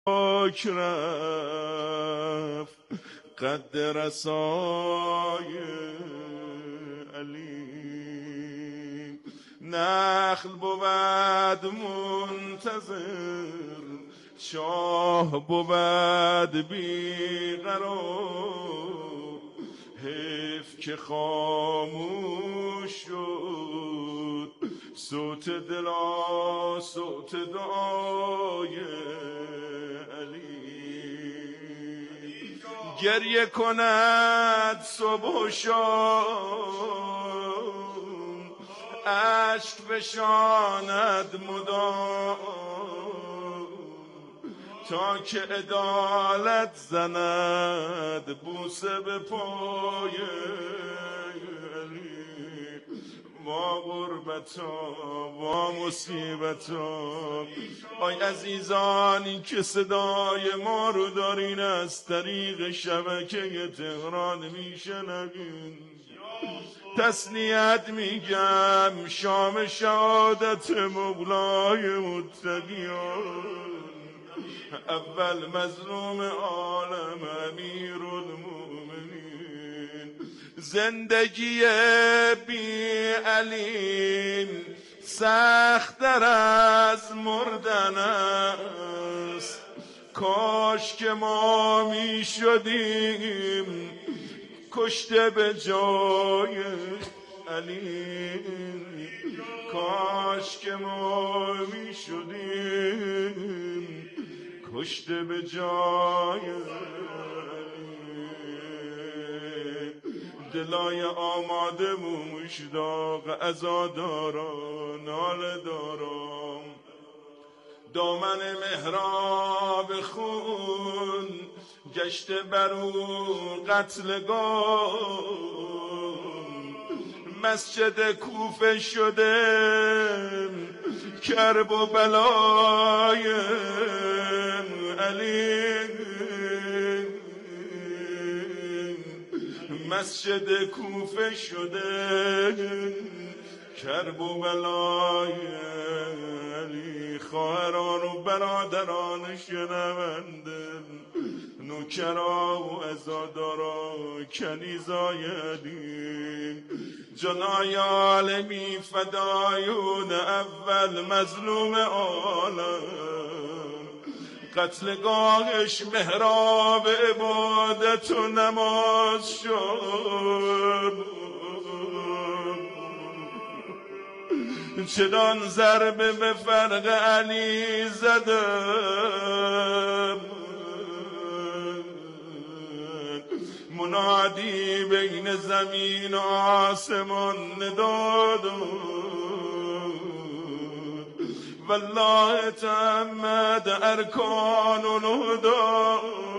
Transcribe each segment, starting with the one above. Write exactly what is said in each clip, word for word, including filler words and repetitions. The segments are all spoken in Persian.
پاک رفت قد رسای علی. نخل بود منتظر شاه بود بیقرار، حیف که خاموش شد صوت دلا صوت دعای علی. گریه کند صبح و شام اشک بشاند مدام، تا که عدالت زند بوسه به پای علی. وا غربتا وا مصیبتا، آی عزیزانی که صدای ما رو دارین از طریق شبکه تهران میشنوین، تسلیت میگم شام شهادت مولای متقیان، اول مظلوم عالم امیرالمومنین. زندگی بی علی سخت‌تر از مردن است، کاش که ما می شدیم کشته به جای علی، کاش که ما می شدیم کشته به جای علی. دلای آماده مشتاق عزاداران ناله دارم، دامن محراب خون گشته برو قتلگاه، مسجد کوفه شده کرب و بلای علی، مسجد کوفه شده کرب و بلای علی. خواهران و برادران شنونده، نوکرا و عزادارا کنیزای علی، جنای عالمی فدایون اول مظلوم عالم، قتلگاهش محراب عبادت و نماز شد. چنان ضربه به فرق علی زدم، منادی بین زمین و آسمان نداد، والله تعمد ارکان الهدى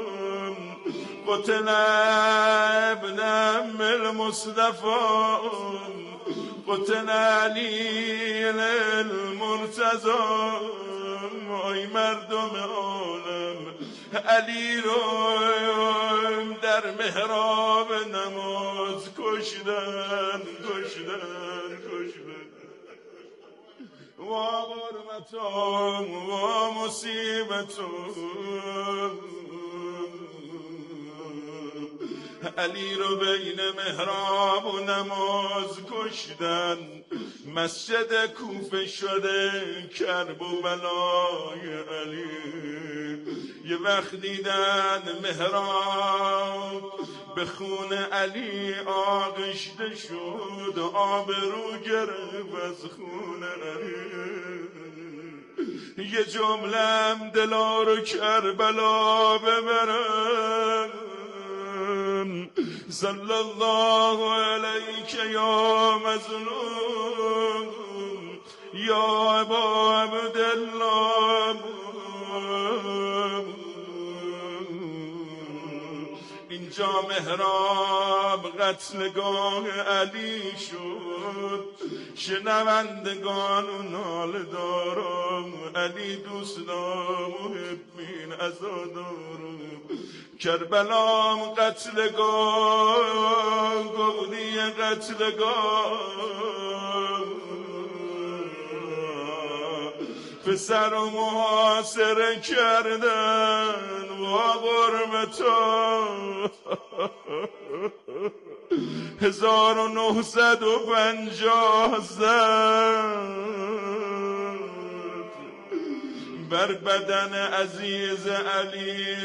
قتل ابن ام المصطفى، قتل علی المرتضی. ای مردم عالم، علی رو در محراب نماز کشتن کشتن کشتن. وا غربتم وا مصیبتم، علی رو بین محراب و نماز کشتن، مسجد کوفه شده کرب و بلای علی. یه وقت دیدن محراب به خون علی آغشته شد، آبرو گرفت از خون علی. یه جملم دلا رو کربلا ببرن، صلی الله علیک یا مظلوم یا ابا عبدالله. اینجا محراب قتلگاه علی شد، شنوندگان و ناله دارم، علی دوستان محبین عزادارم. کربلام قتلگاه گودی قتلگاه، پسر و محاصره کردن و قرب تو هزار و نهصد و پنجاه زد بر بدن عزیز علی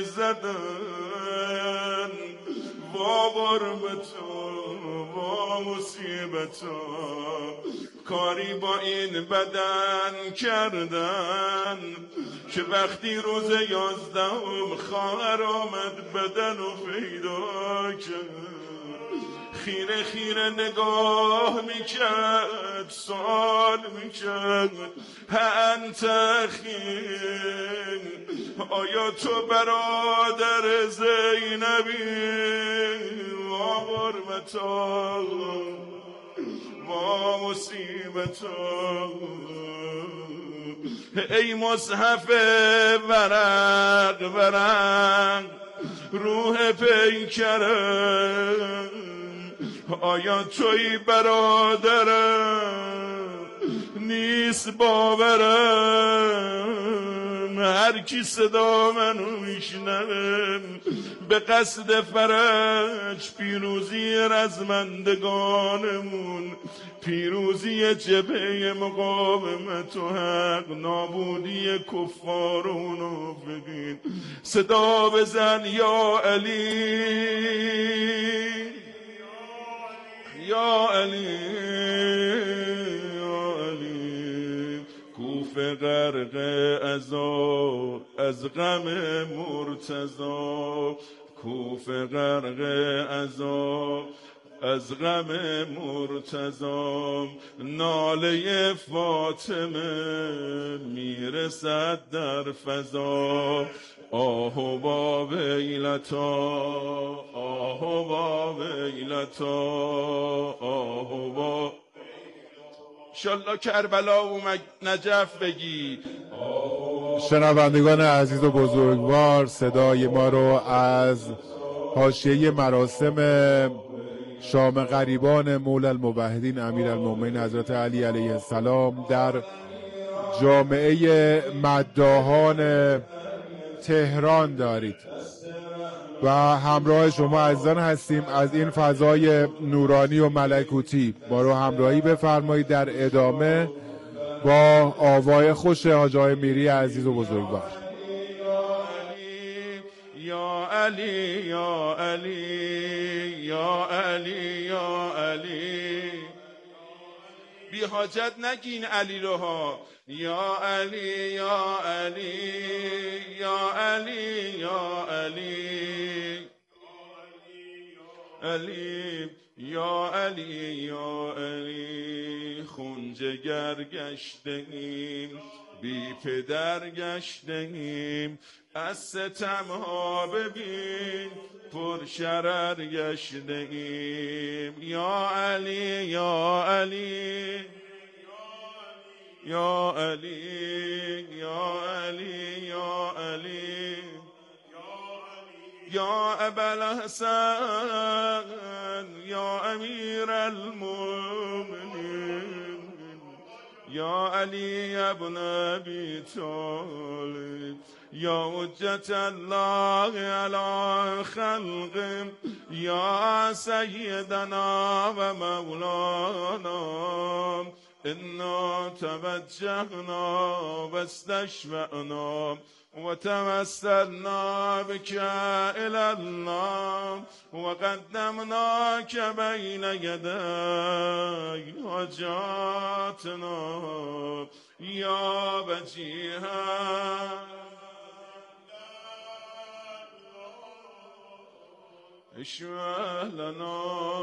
زدن وا قرب تو وا مصیبت تو کاری با این بدن کردن که وقتی روز یازدهم خواهر آمد بدن و پیدا کرد خیره خیره نگاه میکرد سوال میکرد انت خیر آیا تو برادر زینبی و غربتا و مصیبتا ای مصحف ورق ورق روح پیکرم آیا توی برادرم نیست باورم هر کی صدا منو میشنوه به قصد فرج پیروزی رزمندگانمون پیروزی جبهه مقاومت و حق نابودی کفار و منافقین صدا بزن یا علی یا علی یا علی کوفه غرق عذاب از غم مرتضی کوفه غرق عذاب از غم مرتضی ناله فاطمه میرسد در فضا آه و با ویلتا آه و با ویلتا آه و با انشالله کربلا و نجف بگی. شنوندگان عزیز و بزرگوار صدای ما رو از حاشیه مراسم شام غریبان مولا الموحدین امیرالمومنین حضرت علی علیه السلام در جامعه مداحان تهران دارید و همراه شما عزیزان هستیم. از این فضای نورانی و ملکوتی ما رو همراهی بفرمایید در ادامه با آوای خوش حاج آقای میری عزیز و بزرگوار. یا علی یا علی یا علی یا علی بی حاجت نگین علی رو ها یا علی یا علی یا علی یا علی علی یا علی یا علی خون جگر گشتیم بی پدر گشتیم از ستم ها ببین پر شرر گشتیم یا علی یا علی یا علی یا علی یا علی یا ابوالحسن یا امیر المؤمنین یا علی ابن ابی طالب یا حجت الله علی خلق یا سیدنا و مولانا انا توجهنا و استشفعنا و توسلنا بك الى الله و قدمناك بین یدی حاجاتنا یا وجیها اشفع لنا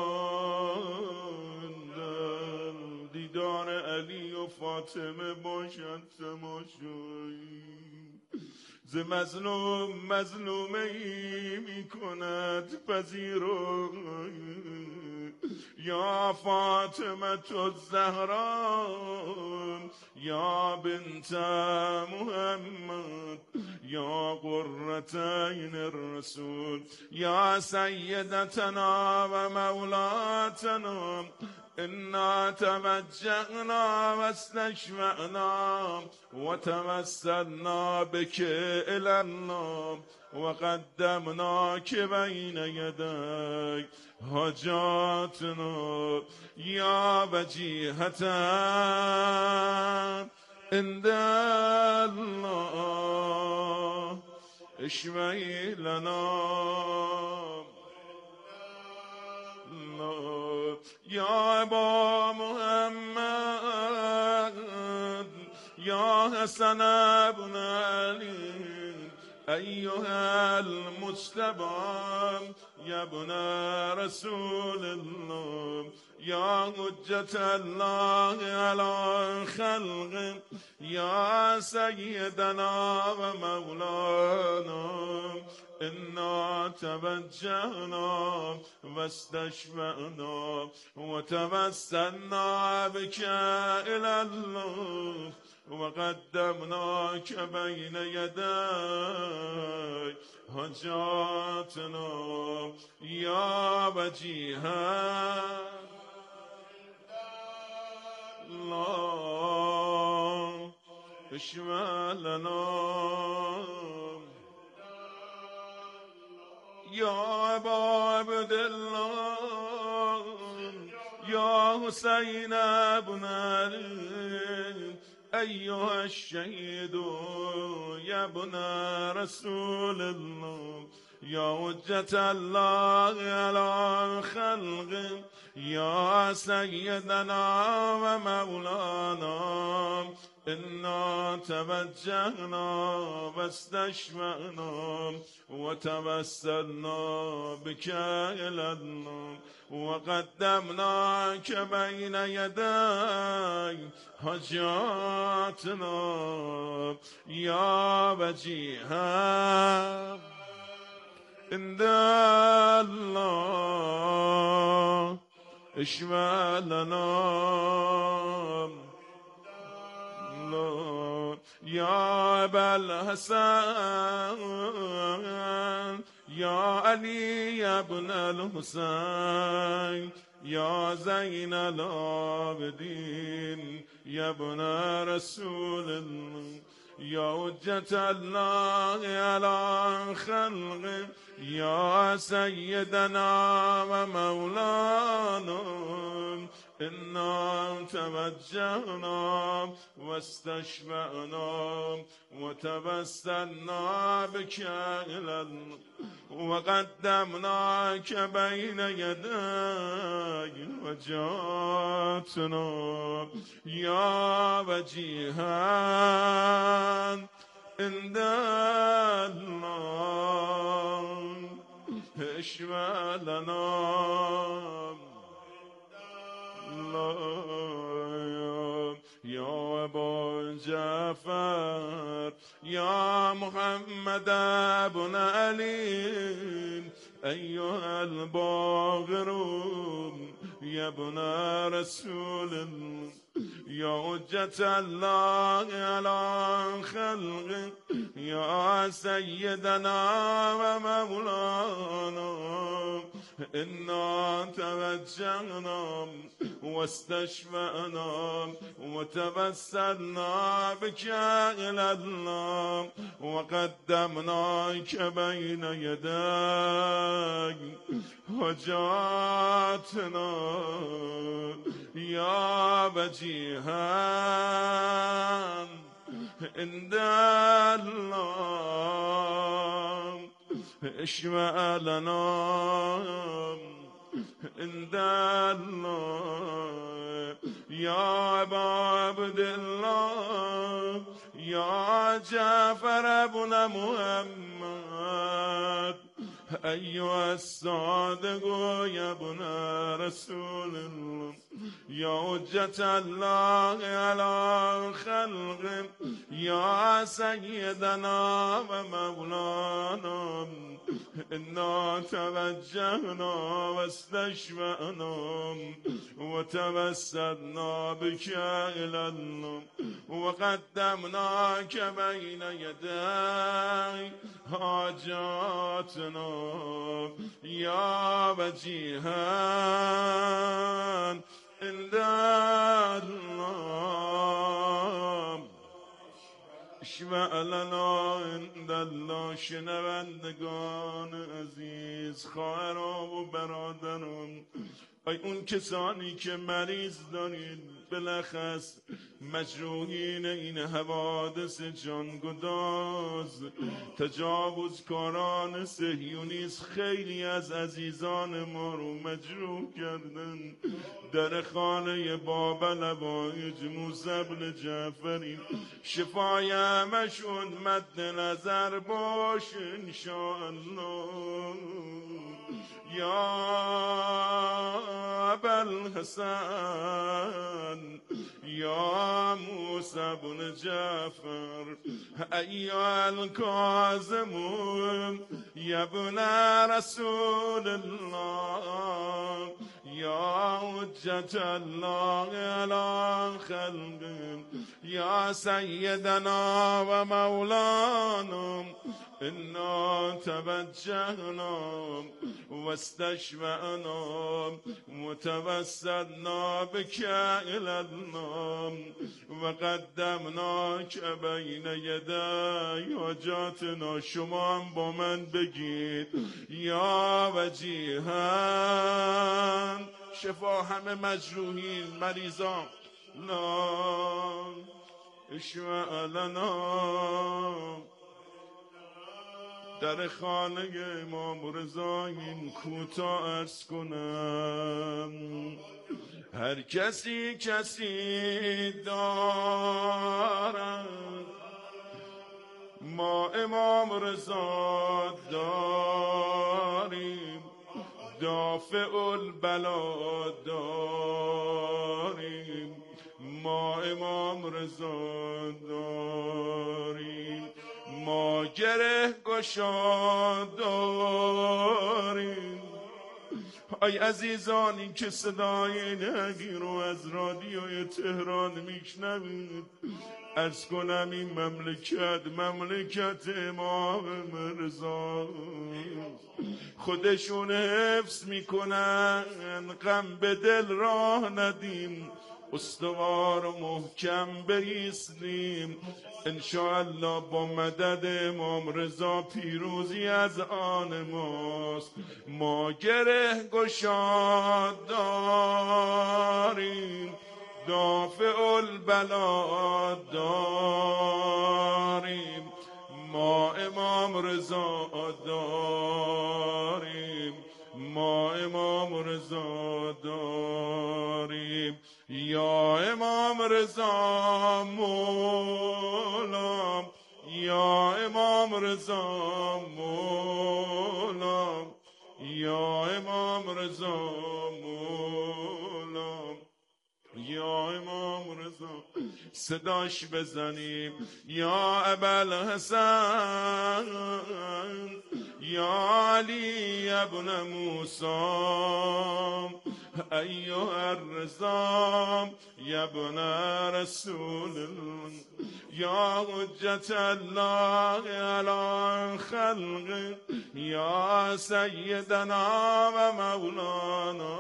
دیدار علی و فاطمه باشد تماشایی ز مظلوم مظلومه ای می کند پذیرو یا فاطمه الزهرا یا بنت محمد یا قرة عین الرسول یا سیدتنا و مولاتنا إنا توجهنا واستشفعنا وتوسلنا بك إلى النار وقدمناك بين يدي حاجاتنا يا وجيهة عند الله اشفعي لنا يا أبا محمد يا حسن بن علي أيها المجتبى يا ابن رسول الله يا حجة الله على خلقه يا سيدنا ومولانا إنا توجهنا واستشفعنا وتوسلنا بك إلى الله وقدمناك بين يدي حاجاتنا يا وجيها الله اشفع لنا يا أبا عبد الله يا حسين بن علي أيها الشهيد يا ابن رسول الله يا حجة الله على خلقه يا سيدنا ومولانا إنا توجهنا واستشفعنا وتوسلنا بك إلى الله وقدمناك بين يدي حاجاتنا يا وجيها عند الله اشفع لنا يا أبا الحسن يا علي يا ابن الحسين يا زين العابدين يا ابن رسول الله يا حجة الله على خلقه يا سيدنا ومولانا إنا توجهنا واستشفعنا وتوسلنا بك إلى الله وقدمناك بين يدي حاجاتنا يا وجيها عند الله اشفع لنا يا أبا جعفر يا محمد بن علي أيها الباغر يا ابن رسول الله يا حجة الله على خلقه يا سيدنا ومولانا إنا توجهنا واستشفعنا وتوسلنا بك إلى الله وقدمناك بين يدي حاجاتنا يا وجيها عند الله اشفع لنا عند الله يا أبا عبد الله يا جعفر بن محمد أيها الصادق يا ابن رسول الله يا حجة الله على خلقه يا سيدنا ومولانا إنا توجهنا واستشفعنا وتوسلنا بك إلى الله وقدمناك بين يدي حاجاتنا يا وجيها عند عند الله اشفع لنا عند الله. شنوندگان عزیز، خواهرام و برادران، ای اون کسانی که مریض دارید، بلخص مجروحین این حوادث جانگداز، تجاوزکاران صهیونیست خیلی از عزیزان ما رو مجروح کردن. در خانه باب لوایج موسی بن جعفری شفای همشون مد نظر باش انشاءالله. یا ابوالحسن یا موسی بن جعفر ایها الکاظمون یا ابن رسول الله یا حجت الله علی خلقه یا سیدنا و مولانا انا توجهنا و استشفعنا متوسطنا بك الى الله و قدمناک بین یدی حاجاتنا. شما هم با من بگید یا وجیها. شفا همه مجروحین مریضان. لا اشفع لنا. در خانه امام رضا این کوتاه عرض کنم، هر کسی کسی دارد، ما امام رضا داریم، دافع البلا داریم، ما امام رضا داریم، ما گره گشا داریم. ای عزیزان، این که صدای نهی رو از رادیوی تهران میشنوید، عرض کنم این مملکت مملکت امام رضا، خودشون حفظ میکنن، غم به دل راه ندیم، استوار و محکم بایستیم. انشاءالله با مدد امام رضا پیروزی از آن ماست. ما گره گشاد داریم، دافع البلا داریم، ما امام رضا داریم، ما امام رضا داریم. یا امام رضا مولا، یا امام رضا مولا، یا امام رضا مولا، یا امام رضا. صداش بزنیم یا ابوالحسن یا علی ابن موسی ایها الرضا یا ابن رسول الله یا حجت الله علی خلقه یا سیدنا و مولانا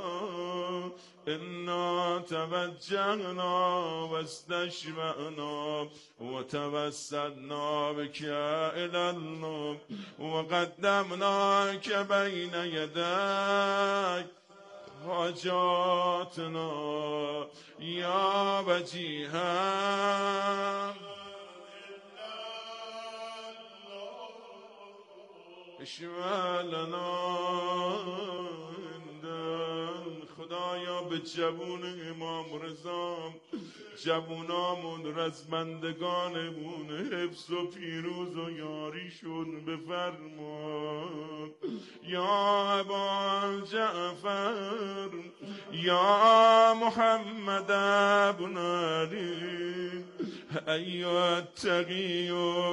انا توجهنا و استشفعنا و توسلنا بك الى الله و قدمناک بین یدیک حاجاتنا یا وجیها. اشفع لنا خدایا به جوون امام رضا، جوونامون رزمندگانمون حفظ و پیروز و یاریشون بفرما. یا ابا جعفر یا محمد ابن علی ایها التقی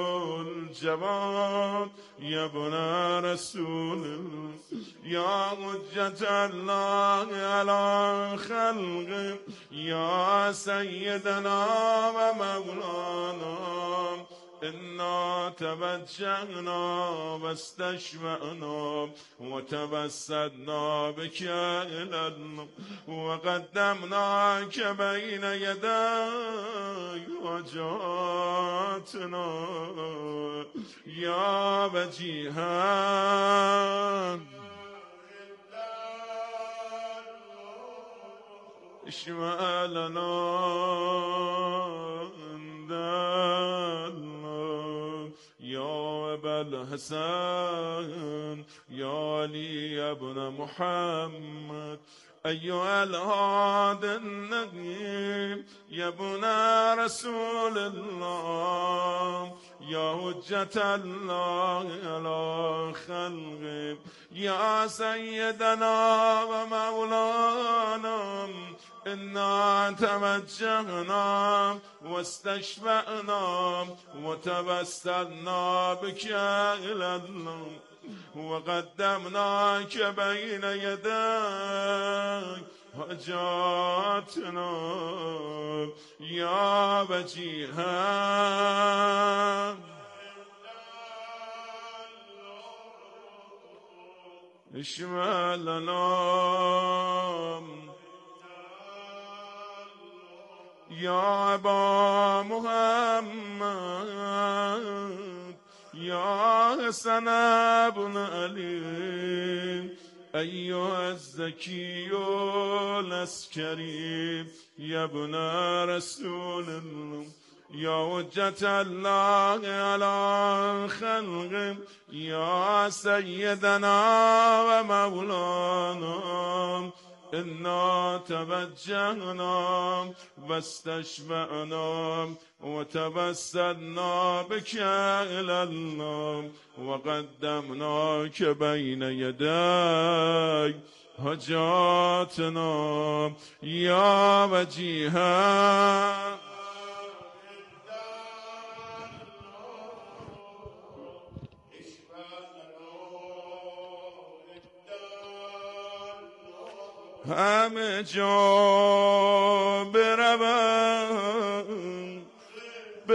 الجواد یا ابن رسول الله یا حجت الله علی خلقه یا سیدنا و مولانا إنا توجهنا واستشفعنا وتوسلنا بك إلى الله وقدمناك بين يدي حاجاتنا يا وجيها اشفع لنا يا أبا الحسن يا علي ابن محمد أيها الهادي النبي يا ابن رسول الله يا حجة الله على خلقه يا سيدنا ومولانا إنا توجهنا واستشفعنا وتوسلنا بك إلى الله وقدمناك بين يديك حاجاتنا يا وجيها اشفع لنا يا أبا محمد يا حسن بن علي أيها الزكي العسكري يا ابن رسول الله يا حجة الله على خلقه يا سيدنا ومولانا إنا توجهنا واستشفعنا وتوسلنا بك إلى الله وقدمناك بين يدي حاجاتنا يا وجيها همه جا بروم به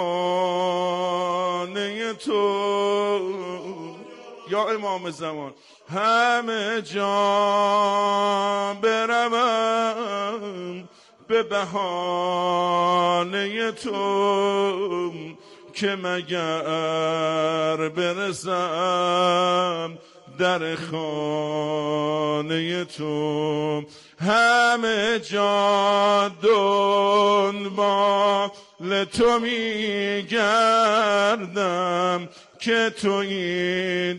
بهانه تو یا امام زمان همه جا بروم به بهانه تو که مگر برسم در خانه تو همه جا دنبال تو میگردم که تویی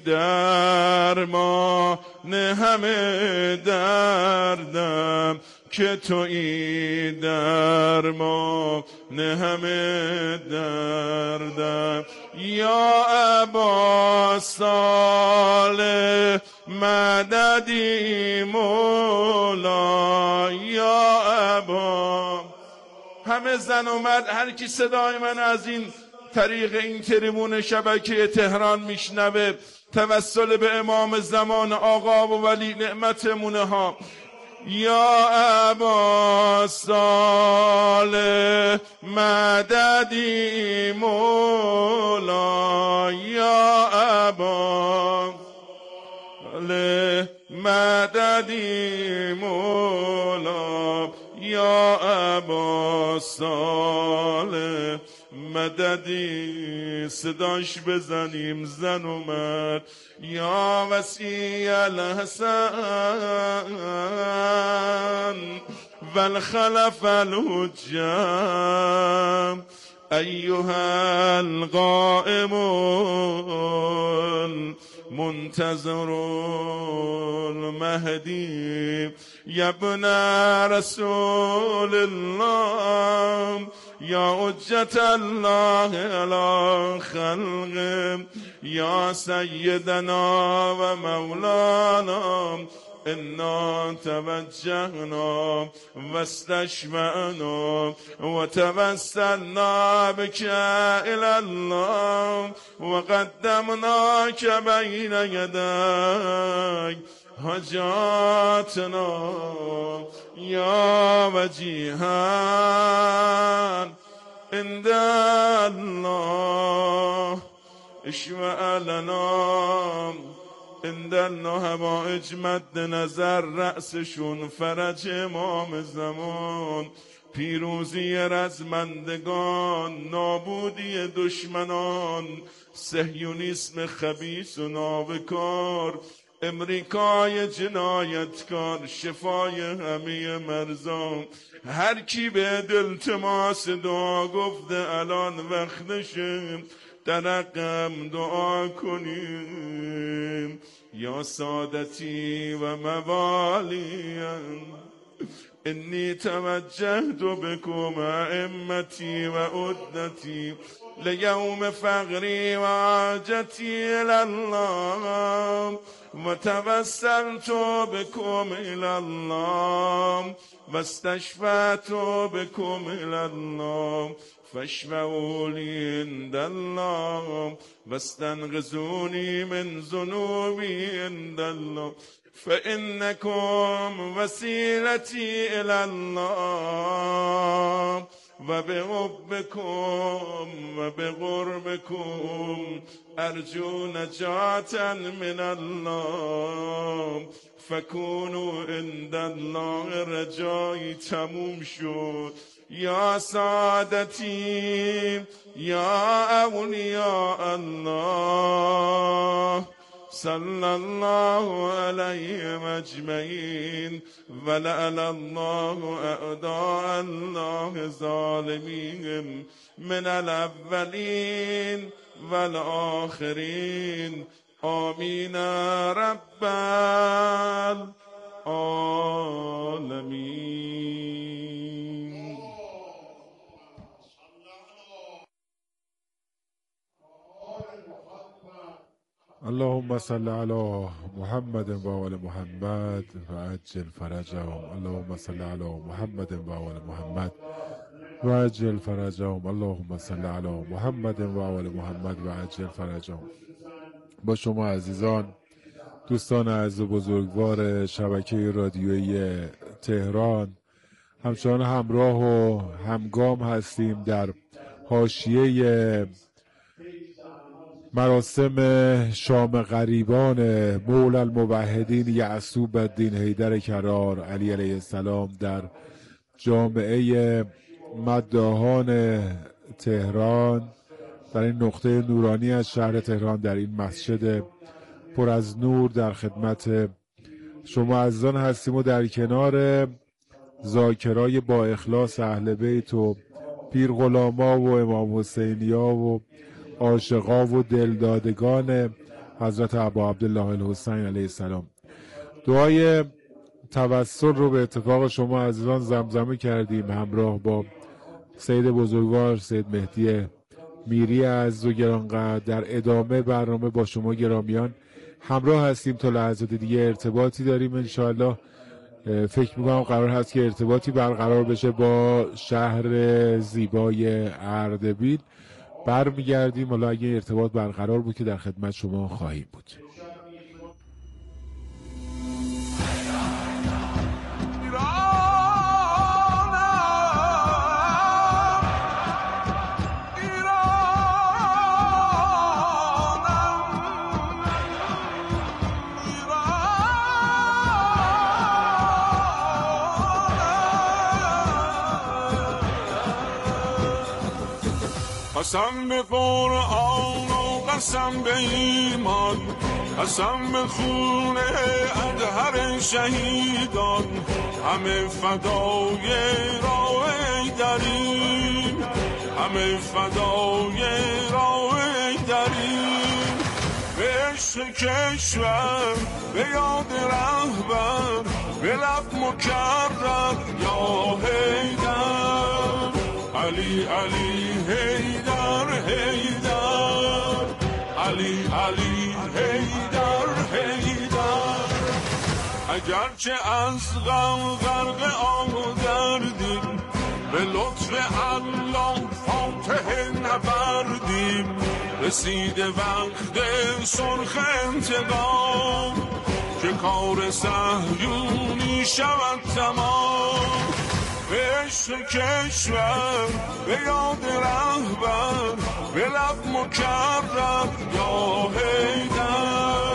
درمان همه دردم که تویی درمان همه دردم یا ابا صالح مددی مولا یا ابا همه زن و مرد هر کی صدای من از این طریق این تریبون شبکه تهران میشنوه توسل به امام زمان آقا و ولی نعمتمونه ها یا ابا صالح مددی مولا یا ابا صالح مددی مولا یا ابا صالح مددی صداش بزنیم زن و مرد یا وسیع الحسن والخلف الحجام ایها القائم منتظر المهدی یا ابن رسول الله یا حجت الله علی خلقه یا سیدنا و مولانا إنا توجهنا واستشفعنا وتوسلنا بك إلى الله وقدمناك بين يديك حاجاتنا يا وجيها عند الله اشفع لنا عند الله هوایج مد نظر رأسشون فرج امام زمان پیروزی رزمندگان نابودی دشمنان صهیونیسم خبیث و نابکار امریکای جنایتکار شفای همه مرزان هر کی به دل تماس دعا گفته الان وقتشه در رقم دعا کنیم یا سادتی و موالیم انی توجهت بكم ائمتی و عدتی لیوم فقری و حاجتی الالله و توسلت بكم الالله و استشفعت بكم الالله فاشفعوا لي عند الله واستنقذوني من ذنوبي عند الله فإنكم وسيلتي إلى الله وبحبكم وبقربكم أرجو نجاة من الله فكونوا عند الله رجایی تموم شد یا سادتی یا اولیاء الله صلی الله علیهم اجمعین ولعن الله اعداء الله ظالمین من الاولین والآخرین آمین رب العالمین. اللهم صل على محمد و آل محمد و عجل فرجهم. اللهم صل على محمد و آل محمد و عجل فرجهم. اللهم صل على محمد و آل محمد و عجل فرجهم. با شما عزیزان دوستان عزیز و بزرگوار شبکه رادیویی تهران همچنان همراه و همگام هستیم در حاشیه مراسم شام غریبان مولی الموحدین یعصوب الدین حیدر کرار علی علیه السلام در جامعه مداحان تهران در این نقطه نورانی از شهر تهران در این مسجد پر از نور در خدمت شما عزیزان هستیم و در کنار ذاکرای با اخلاص اهل بیت و پیر غلاما و امام حسینیا و عاشقا و دلدادگان حضرت ابا عبدالله الحسین علیه السلام دعای توسل رو به اتفاق شما عزیزان زمزمه کردیم همراه با سید بزرگوار سید مهدی میری عزیز و گرانقدر. در ادامه برنامه با شما گرامیان همراه هستیم تا لحظات دیگه ارتباطی داریم انشاءالله. فکر میکنم قرار هست که ارتباطی برقرار بشه با شهر زیبای اردبیل. برمیگردیم حالا اگه ارتباط برقرار بود که در خدمت شما خواهیم بود. قسم به قرآن و قسم به ایمان قسم به خون اطهر شهیدان همه فدای راه ایدریم همه فدای راه ایدریم به عشق کشور به یاد رهبر به لب مکرر یا حیدر علی علی حیدر حیدر علی علی حیدر حیدر اگرچه از غم غرق آب گردیم به لطف الله فاتح نبردیم رسید وقت سرخ انتقام که کار صهیونی شود تمام به عشق کشور، به یاد رهبر، به لب مکرر یا حیدر.